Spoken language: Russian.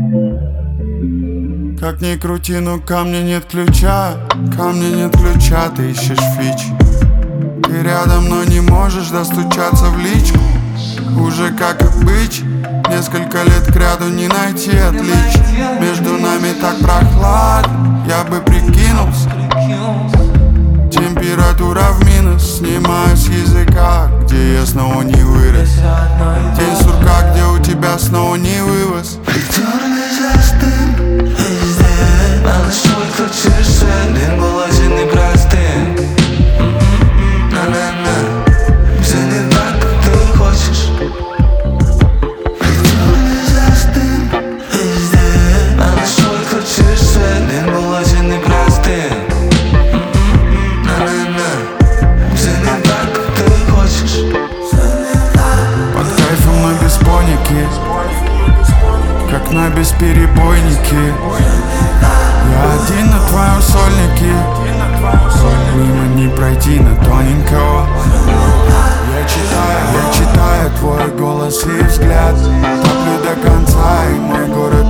Как ни крути, но ко мне нет ключа. Ко мне нет ключа, ты ищешь фичи. Ты рядом, но не можешь достучаться в личку. Уже как обычай, несколько лет кряду не найти отличий. Между нами так прохладно, я бы прикинулся. Температура в минус, снимаю с языка, где я снова не вырос. День сурка, где у тебя снова не вывоз. Alışmak kaçırsan en bolacını bıraktım. Seni baktı хочешь. Alışmak kaçırsan en bolacını bıraktım. Seni baktı хочешь. Под кайфом на беспоники, как на бесперебойнике. Я один на твоем сольнике, мимо не пройти на тоненького. Я читаю твой голос и взгляд, топлю до конца, и мой город